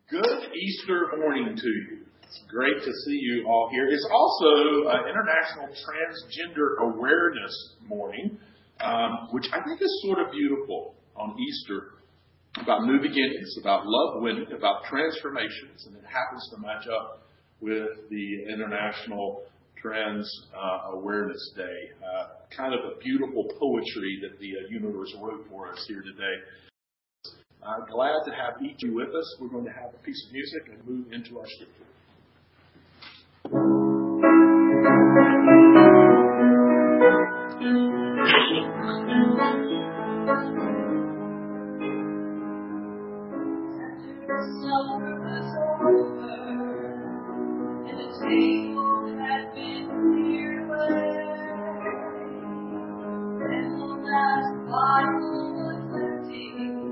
Good Easter morning to you. It's great to see you all here. It's also International Transgender Awareness Morning, which I think is sort of beautiful on Easter, about new beginnings, about love winning, about transformations, and it happens to match up with the International Trans Awareness Day. Kind of a beautiful poetry that the universe wrote for us here today. Glad to have each of you with us. We're going to have a piece of music and move into our scripture. Summer was over, and the table had been cleared away, and the last bottle was empty.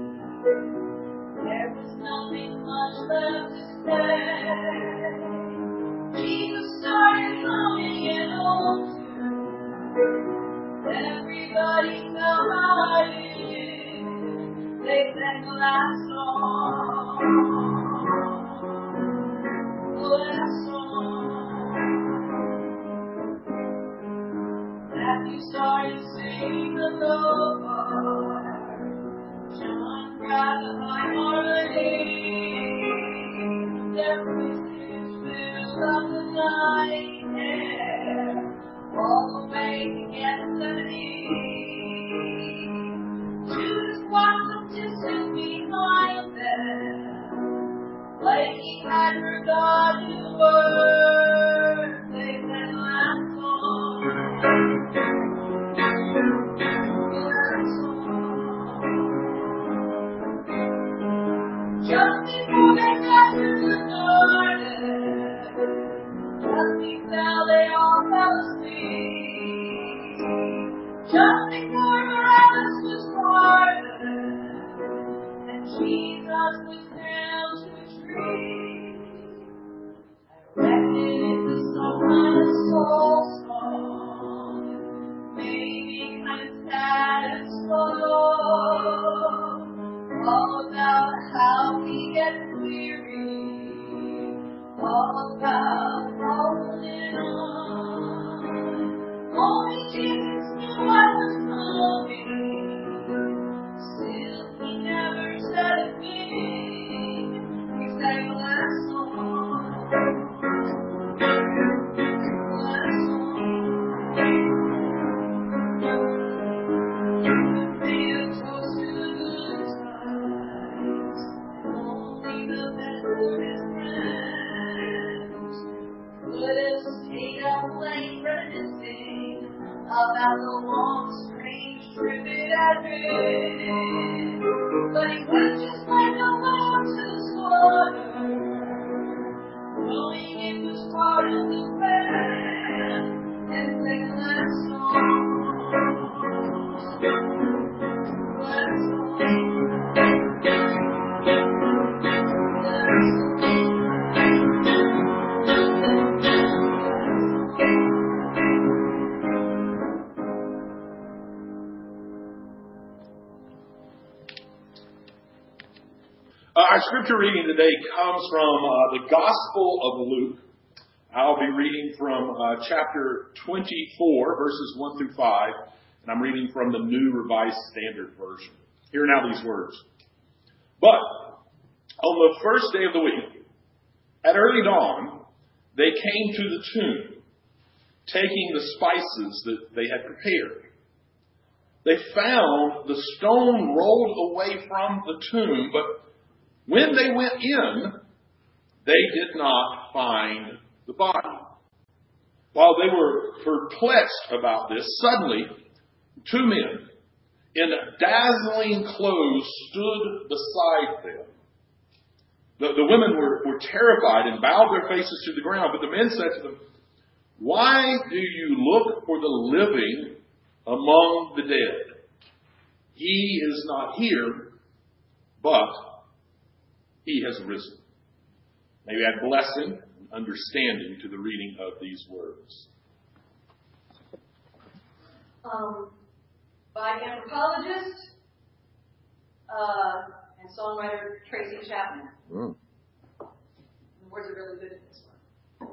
There was nothing much left to say. Jesus started humming an old tune. Everybody fell right in. They sang the last song. The last song. Matthew started singing the low part. John grabbed the high harmony. Their voices filled up the night air, all the way to Gethsemane. Judas walked a distance behind them, like he had forgotten the words they said last song. Just before they got to the garden, just before they all fell asleep, just before Barabbas was pardoned, and Jesus was nailed to a tree, I reckon it was some kind of soul song, maybe kind of sad and slow. All about how he gets weary, all about holding on. Only Jesus knew what was coming. Still, he never said a thing. He sang the last song. The last song. Made a toast to the good times, only the best for his friends. Could have stayed up late reminiscing about the long, strange trip it had been, but he couldn't just went alone to the slaughter, knowing it was part of the plan, and sang the last song. Our scripture reading today comes from the Gospel of Luke. I'll be reading from chapter 24, verses 1 through 5, and I'm reading from the New Revised Standard Version. Hear now these words. But on the first day of the week, at early dawn, they came to the tomb, taking the spices that they had prepared. They found the stone rolled away from the tomb, but when they went in, they did not find the body. While they were perplexed about this, suddenly 2 men in dazzling clothes stood beside them. The women were terrified and bowed their faces to the ground, but the men said to them, "Why do you look for the living among the dead? He is not here, but he has risen." May we add blessing and understanding to the reading of these words. By anthropologist and songwriter Tracy Chapman. Words are really good at this one.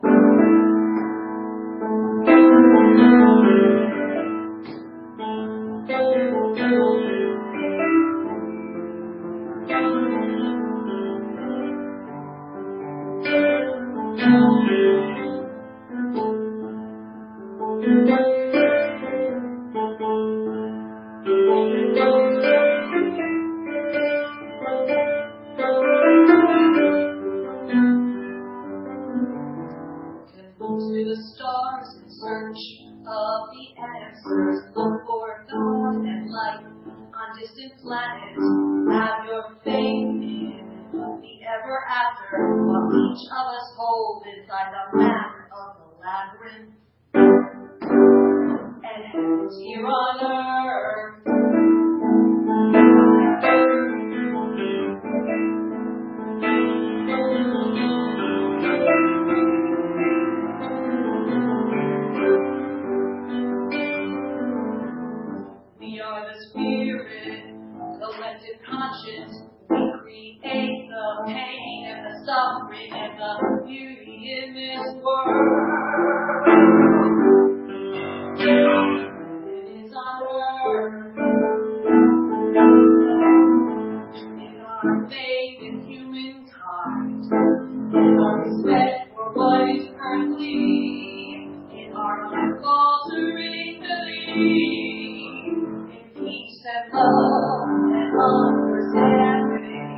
To the stars in search of the answers. Look for God and light on distant planets. Have your faith in the ever after. What each of us hold inside the map of the labyrinth. And heaven's here on earth. We are the spirit, collective conscience. We create the pain and the suffering and the beauty in this world. It is on earth. In our faith in humankind, in our respect for what is earthly, in our unfaltering belief, in peace and love and understanding.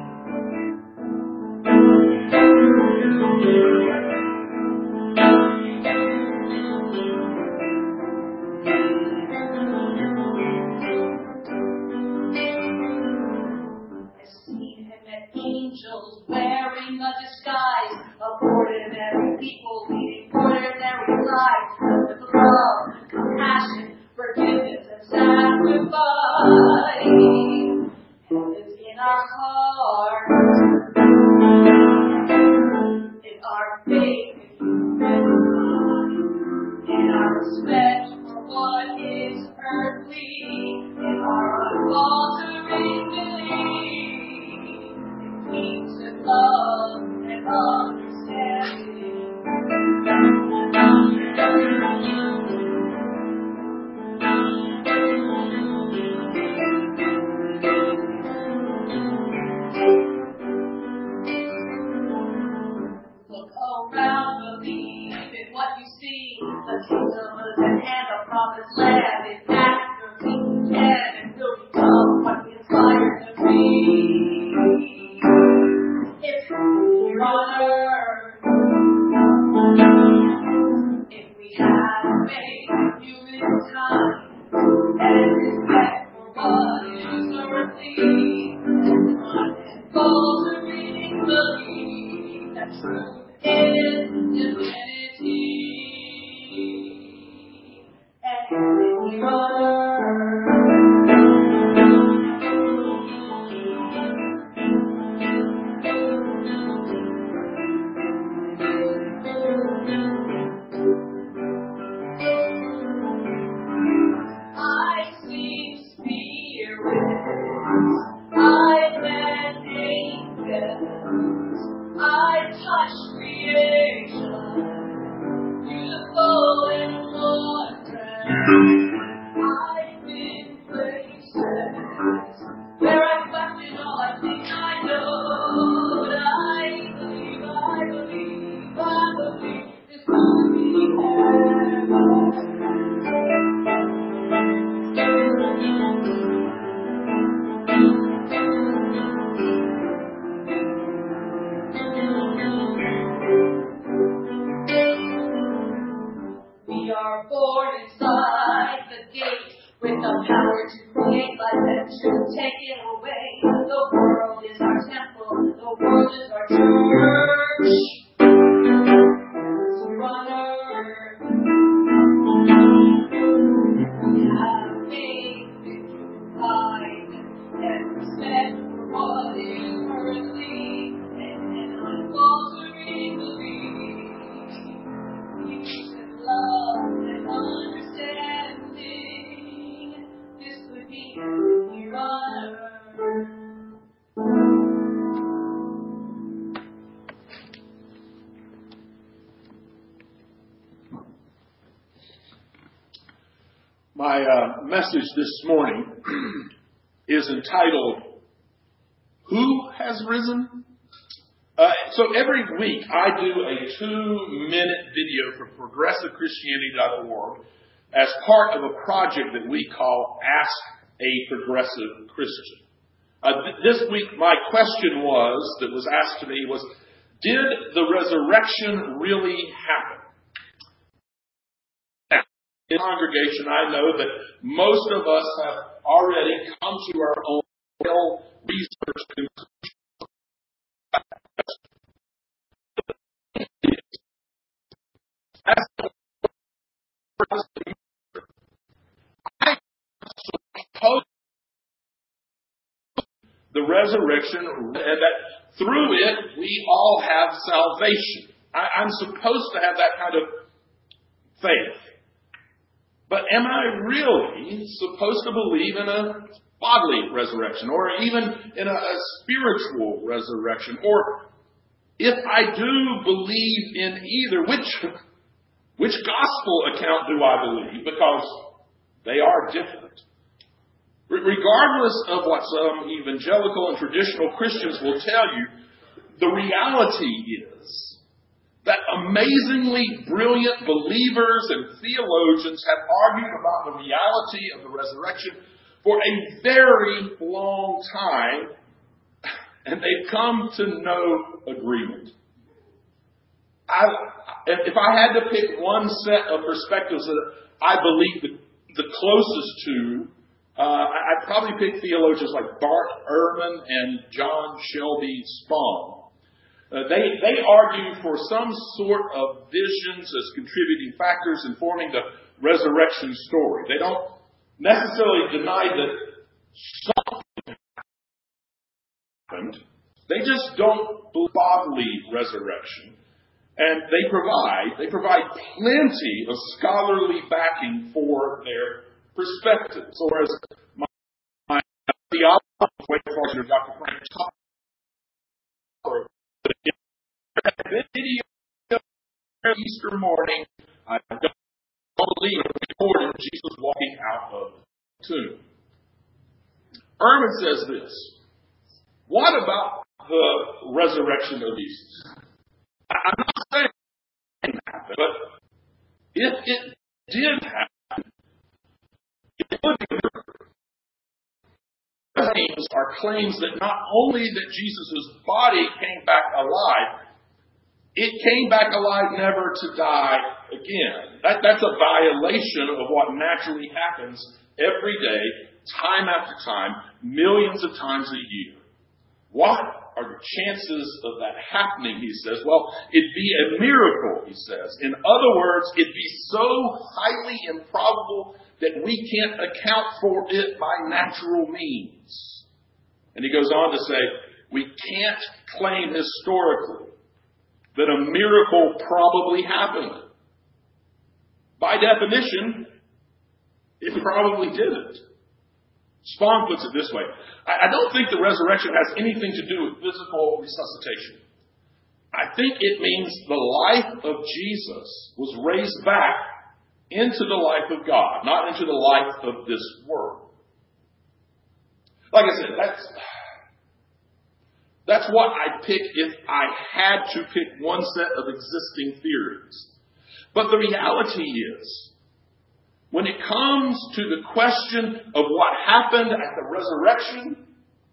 I've seen and met angels wearing a disguise of ordinary people leading ordinary lives with love, compassion, forgiveness, and sacrifice. Heaven's in our hearts, in our faith in humankind, in our respect for what is earthly, in our unfaltering belief, in peace and love and understanding. Look around, believe in what you see. The kingdom is at hand, the promised land is after we can and will become what we aspire to be. It's here on earth. If we have faith in humankind and respect for what is earthly, and unfaltering belief that truth is divinity, and heaven here on earth. I see spirits, I met angels, I touch creation, beautiful and wondrous. I've been places where I question all I think I know. But I believe this could be We are born inside the gate with the power to create life and to take it away. The world is our temple, the world is our church. We're on earth. We have faith in humankind and respect for what is earthly and an unfaltering belief. Peace and love and understanding. This could be here on earth. My message this morning is entitled, Who Has Risen? So every week I do a 2-minute video for ProgressiveChristianity.org as part of a project that we call Ask a Progressive Christian. This week my question that was asked to me was, did the resurrection really happen? In the congregation, I know that most of us have already come to our own research conclusion. I suppose the resurrection, and that through it we all have salvation. I'm supposed to have that kind of faith. But am I really supposed to believe in a bodily resurrection, or even in a spiritual resurrection? Or if I do believe in either, which gospel account do I believe? Because they are different. Regardless of what some evangelical and traditional Christians will tell you, the reality is that amazingly brilliant believers and theologians have argued about the reality of the resurrection for a very long time, and they've come to no agreement. If I had to pick one set of perspectives that I believe the closest to, I'd probably pick theologians like Bart Ehrman and John Shelby Spong. They argue for some sort of visions as contributing factors in forming the resurrection story. They don't necessarily deny that something happened. They just don't believe bodily resurrection. And they provide plenty of scholarly backing for their perspectives. Or as my theology, Dr. Frank Topper, video Easter morning, I don't believe it recorded Jesus walking out of the tomb. Ehrman says this: what about the resurrection of Jesus? I'm not saying it didn't happen, but if it did happen, it would be claims are claims that not only that Jesus' body came back alive, it came back alive never to die again. That's a violation of what naturally happens every day, time after time, millions of times a year. What are the chances of that happening, he says? Well, it'd be a miracle, he says. In other words, it'd be so highly improbable that we can't account for it by natural means. And he goes on to say, we can't claim historically that a miracle probably happened. By definition, it probably didn't. Spong puts it this way: I don't think the resurrection has anything to do with physical resuscitation. I think it means the life of Jesus was raised back into the life of God, not into the life of this world. Like I said, that's what I'd pick if I had to pick one set of existing theories. But the reality is, when it comes to the question of what happened at the resurrection,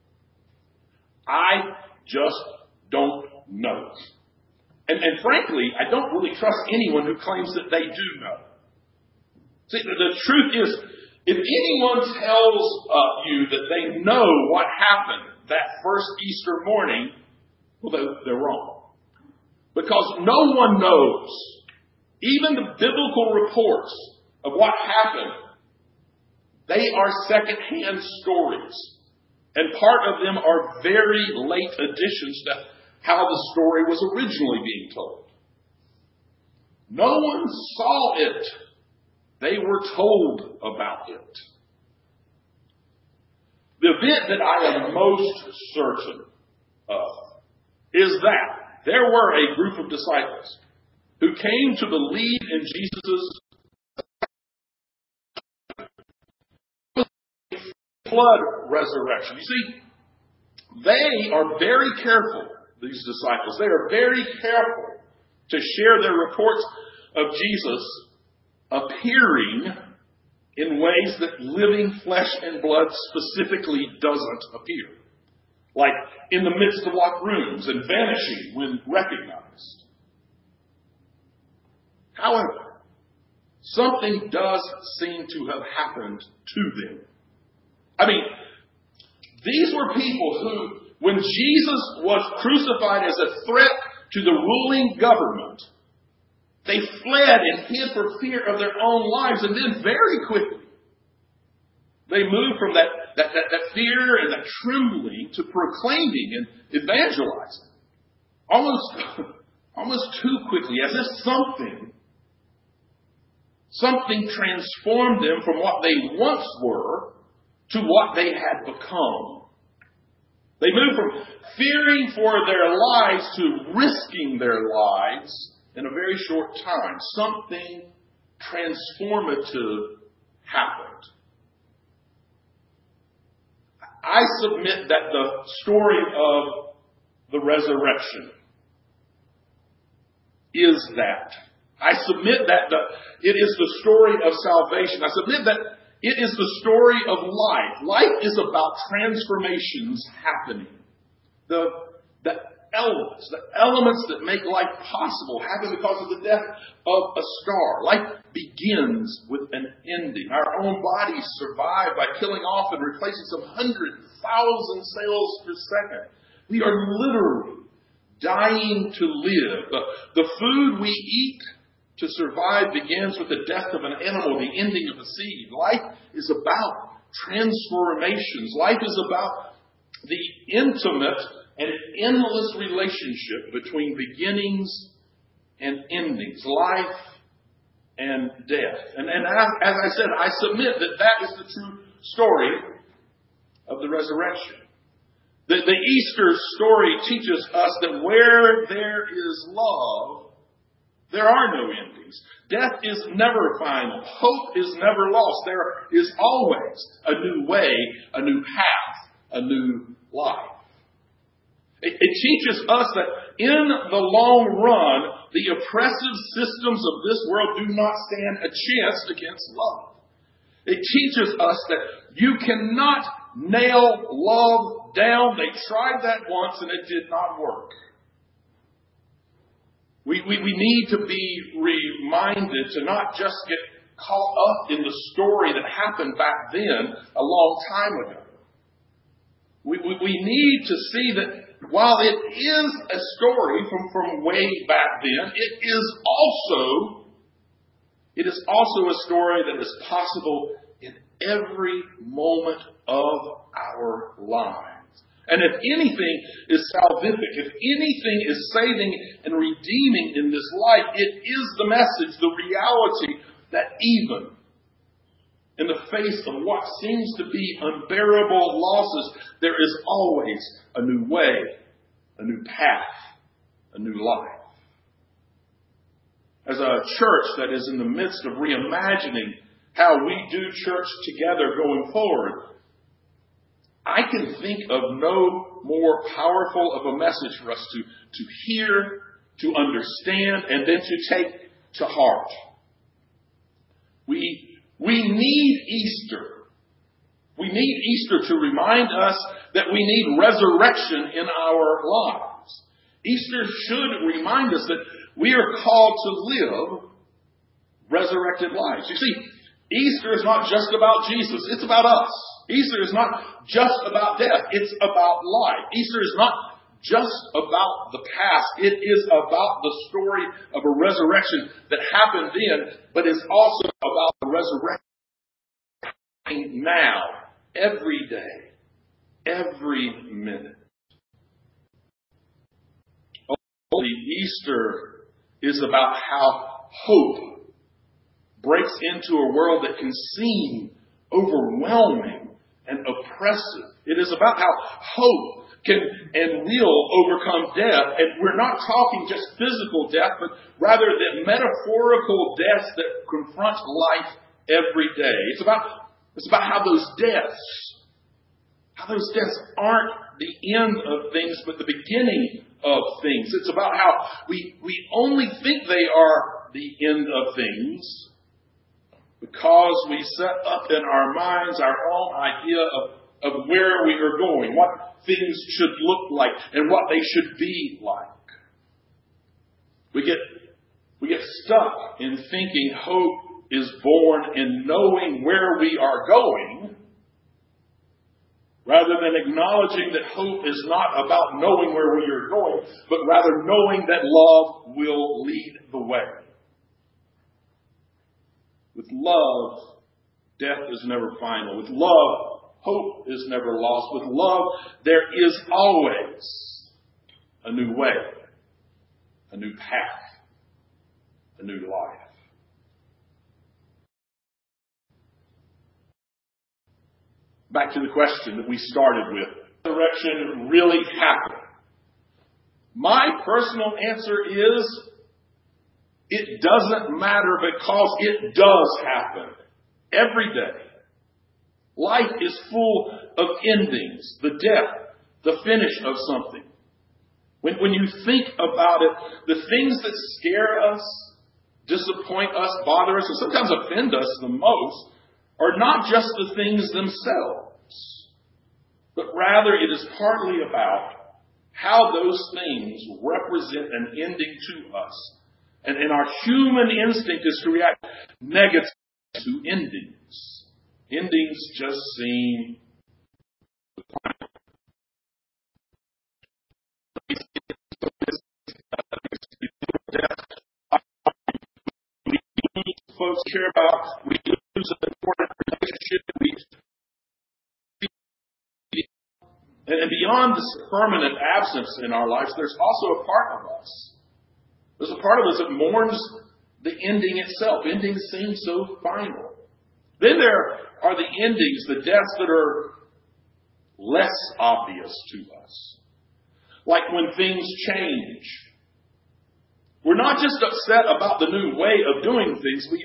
I just don't know. And frankly, I don't really trust anyone who claims that they do know. See, the truth is, if anyone tells you that they know what happened that first Easter morning, well, they're wrong. Because no one knows. Even the biblical reports of what happened, they are second-hand stories. And part of them are very late additions to how the story was originally being told. No one saw it. They were told about it. The event that I am most certain of is that there were a group of disciples who came to believe in Jesus' flood resurrection. You see, they are very careful, these disciples. They are very careful to share their reports of Jesus appearing in ways that living flesh and blood specifically doesn't appear. Like in the midst of locked rooms and vanishing when recognized. However, something does seem to have happened to them. I mean, these were people who, when Jesus was crucified as a threat to the ruling government, they fled and hid for fear of their own lives. And then very quickly, they moved from that fear and that trembling to proclaiming and evangelizing. Almost too quickly, as if something transformed them from what they once were to what they had become. They moved from fearing for their lives to risking their lives in a very short time. Something transformative happened. I submit that the story of the resurrection is that. I submit that it is the story of salvation. I submit that it is the story of life. Life is about transformations happening. The elements that make life possible happen because of the death of a star. Life begins with an ending. Our own bodies survive by killing off and replacing some 100,000 cells per second. We are literally dying to live. The food we eat to survive begins with the death of an animal, the ending of a seed. Life is about transformations. Life is about the intimate and endless relationship between beginnings and endings. Life and death. And as I said, I submit that is the true story of the resurrection. The Easter story teaches us that where there is love, there are no endings. Death is never final. Hope is never lost. There is always a new way, a new path, a new life. It teaches us that in the long run, the oppressive systems of this world do not stand a chance against love. It teaches us that you cannot nail love down. They tried that once and it did not work. We need to be reminded to not just get caught up in the story that happened back then a long time ago. We need to see that while it is a story from way back then, it is also a story that is possible in every moment of our lives. And if anything is salvific, if anything is saving and redeeming in this life, it is the message, the reality that even in the face of what seems to be unbearable losses, there is always a new way, a new path, a new life. As a church that is in the midst of reimagining how we do church together going forward, I can think of no more powerful of a message for us to hear, to understand, and then to take to heart. We need Easter. We need Easter to remind us that we need resurrection in our lives. Easter should remind us that we are called to live resurrected lives. You see, Easter is not just about Jesus. It's about us. Easter is not just about death. It's about life. Easter is not just about the past. It is about the story of a resurrection that happened then, but is also about the resurrection now, every day, every minute. Holy Easter is about how hope breaks into a world that can seem overwhelming and oppressive. It is about how hope can and will overcome death. And we're not talking just physical death, but rather the metaphorical deaths that confront life every day. It's about how those deaths How those deaths aren't the end of things, but the beginning of things. It's about how we only think they are the end of things because we set up in our minds our own idea of where we are going, what things should look like, and what they should be like. We get stuck in thinking hope is born in knowing where we are going, rather than acknowledging that hope is not about knowing where we are going, but rather knowing that love will lead the way. With love, death is never final. With love, hope is never lost. With love, there is always a new way, a new path, a new life. Back to the question that we started with. Resurrection really happened? My personal answer is, it doesn't matter because it does happen every day. Life is full of endings, the death, the finish of something. When you think about it, the things that scare us, disappoint us, bother us, and sometimes offend us the most are not just the things themselves, but rather it is partly about how those things represent an ending to us. And our human instinct is to react negatively to endings. Endings just seem folks care about. We lose an important relationship. And beyond this permanent absence in our lives, there's also a part of us. There's a part of us that mourns the ending itself. Endings seem so final. Then there are the endings, the deaths that are less obvious to us. Like when things change. We're not just upset about the new way of doing things. We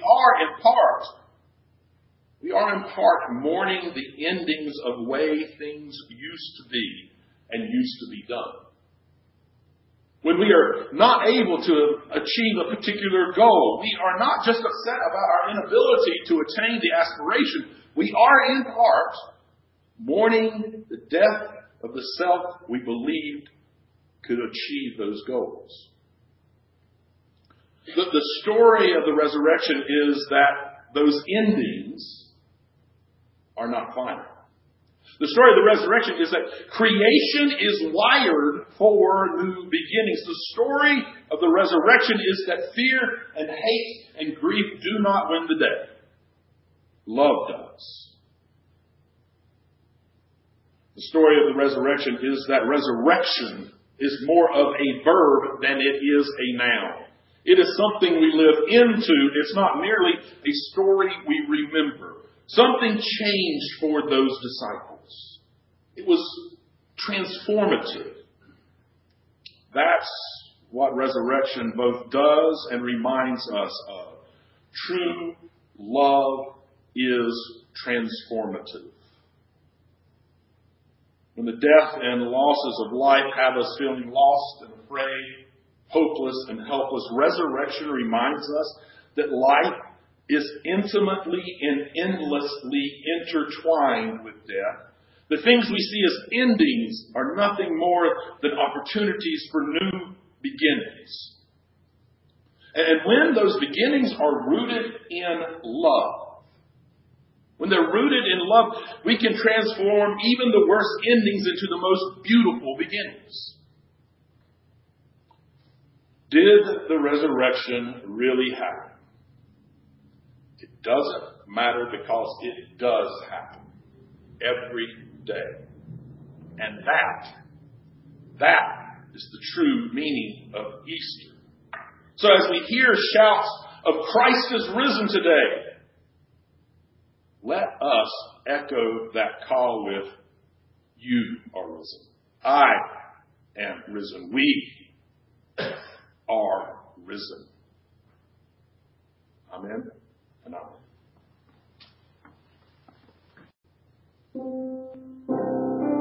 are in part mourning the endings of way things used to be and used to be done. When we are not able to achieve a particular goal, we are not just upset about our inability to attain the aspiration. We are in part mourning the death of the self we believed could achieve those goals. The story of the resurrection is that those endings are not final. The story of the resurrection is that creation is wired for new beginnings. The story of the resurrection is that fear and hate and grief do not win the day. Love does. The story of the resurrection is that resurrection is more of a verb than it is a noun. It is something we live into. It's not merely a story we remember. Something changed for those disciples. It was transformative. That's what resurrection both does and reminds us of. True love is transformative. When the death and losses of life have us feeling lost and afraid, hopeless and helpless, resurrection reminds us that life is intimately and endlessly intertwined with death. The things we see as endings are nothing more than opportunities for new beginnings. And when those beginnings are rooted in love, when they're rooted in love, we can transform even the worst endings into the most beautiful beginnings. Did the resurrection really happen? It doesn't matter because it does happen every day. And that is the true meaning of Easter. So as we hear shouts of Christ is risen today, let us echo that call with, you are risen. I am risen. We are risen. Amen and amen.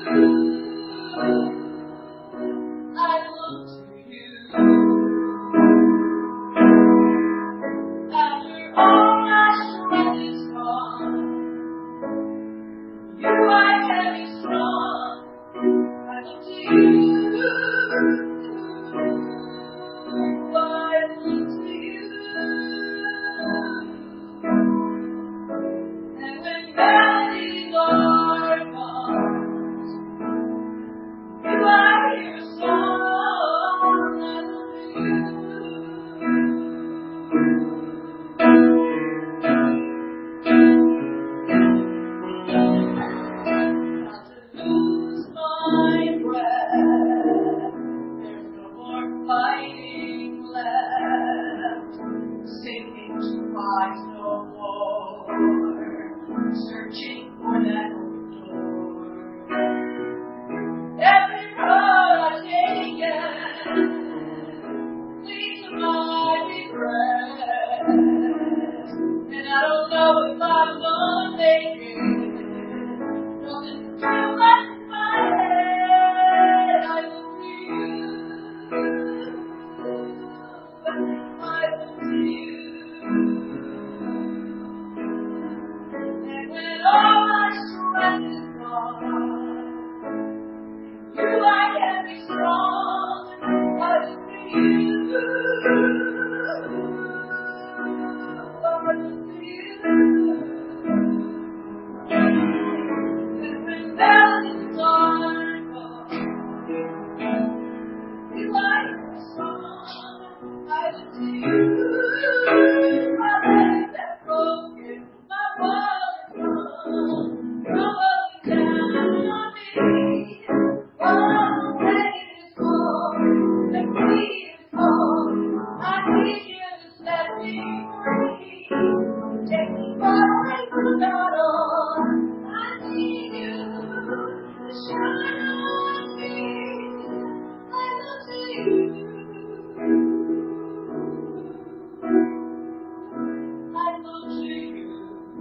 I look to you. After all my strength is gone, you are heavy strong. I look to you. I look to you. And when valleys are gone, you are your song. I look to you. Not to lose my breath. There's no more fighting left. Sinking to rise no more. Searching for that open door. Every road I've taken leads to my regret. And I don't know if I'm gonna make it. Nothing too much in my head. I look to you. I look to you. And when all my strength is gone, you I can be strong. I look to you. I look to you. And when valleys are gone, you are your song. I look to you. My legs are broken, my walls are gone, crumbling down on me. All the rain is cold, the heat is cold. I need you to set me free. Take me far away from the battle. I need you to shine on me. I look to you. I look to you.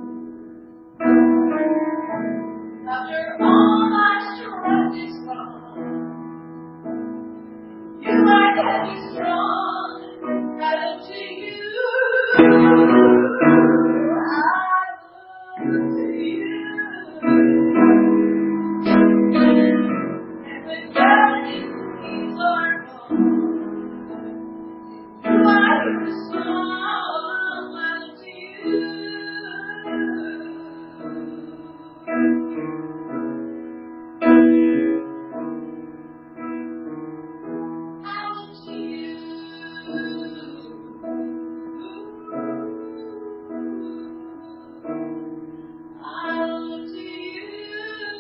After all my strength is gone, you are heavy strong. I look to you. I look to you. And when valleys are gone, you are your song. I look to you. I look to you. I look to you.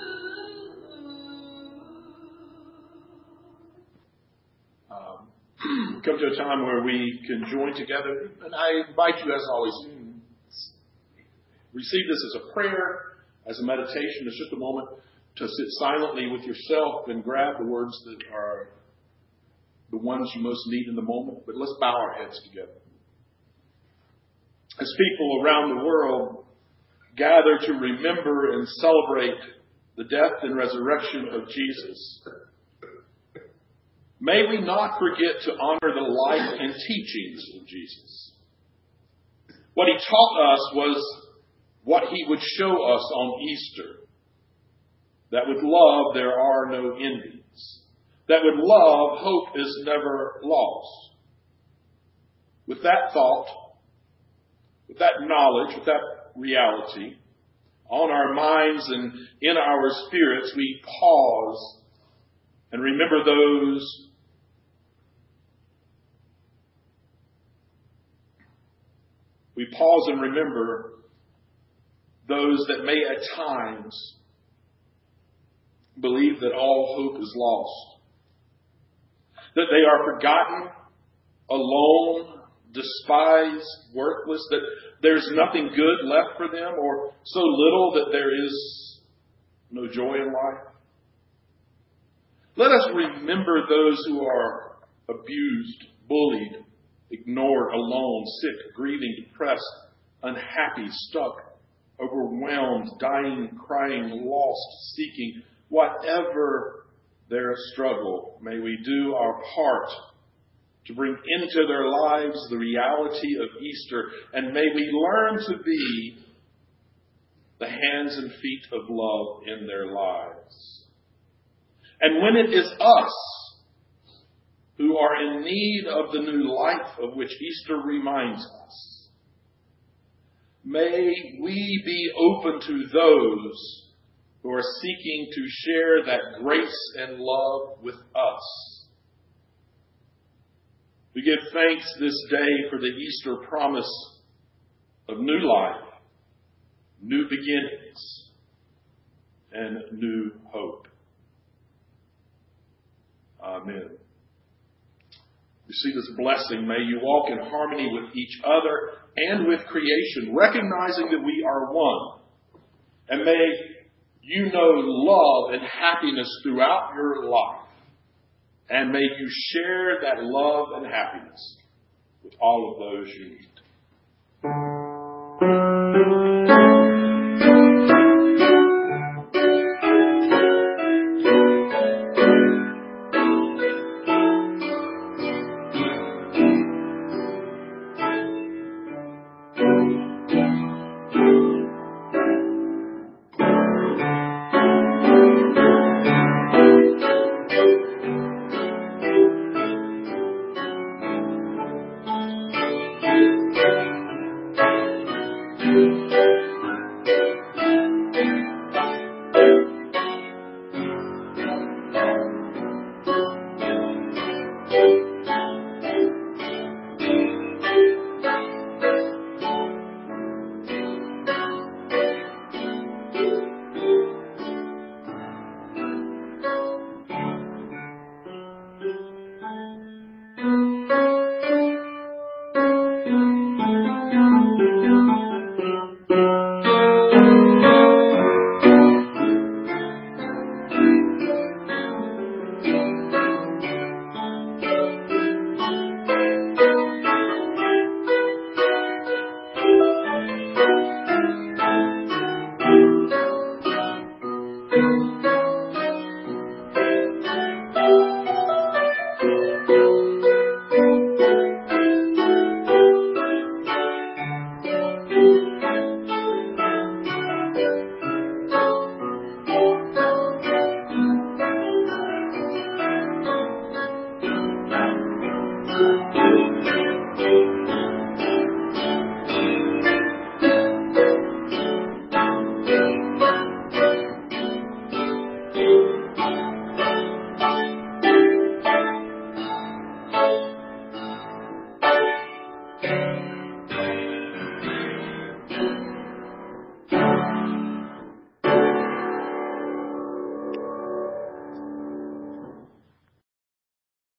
Come to a time where we can join together, and I invite you, as always, receive this as a prayer, as a meditation. It's just a moment to sit silently with yourself and grab the words that are the ones you most need in the moment. But let's bow our heads together. As people around the world gather to remember and celebrate the death and resurrection of Jesus, may we not forget to honor the life and teachings of Jesus. What he taught us was what he would show us on Easter. That with love there are no envies. That with love hope is never lost. With that thought, with that knowledge, with that reality on our minds and in our spirits, we pause and remember those that may at times believe that all hope is lost, that they are forgotten, alone, despised, worthless, that there's nothing good left for them, or so little that there is no joy in life. Let us remember those who are abused, bullied, ignored, alone, sick, grieving, depressed, unhappy, stuck. overwhelmed, dying, crying, lost, seeking, whatever their struggle, may we do our part to bring into their lives the reality of Easter, and may we learn to be the hands and feet of love in their lives. And when it is us who are in need of the new life of which Easter reminds us, may we be open to those who are seeking to share that grace and love with us. We give thanks this day for the Easter promise of new life, new beginnings, and new hope. Amen. Receive this blessing. May you walk in harmony with each other and with creation, recognizing that we are one. And may you know love and happiness throughout your life. And may you share that love and happiness with all of those you meet.